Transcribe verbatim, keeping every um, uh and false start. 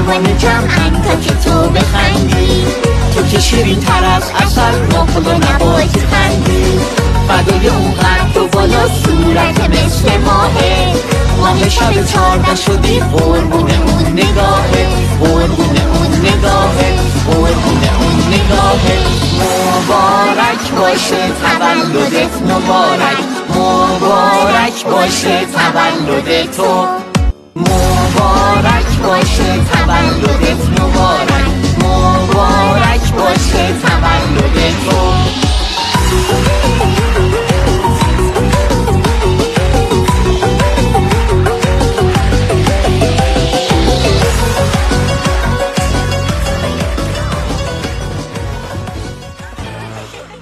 همه جمعن تا که تو بخندی، تو که شیرین تر از عسل نقل و نبات خندی. فدای اون قد و بالا صورت مثل ماهه، ماه شب چارده شدی قربون اون نگاهه، قربون اون نگاهه، قربون اون نگاهه. مبارک باشه تولدت مبارک، مبارک باشه تولد تو، مبارک باشه تولدت مبارک، مبارک باشه تولد تو.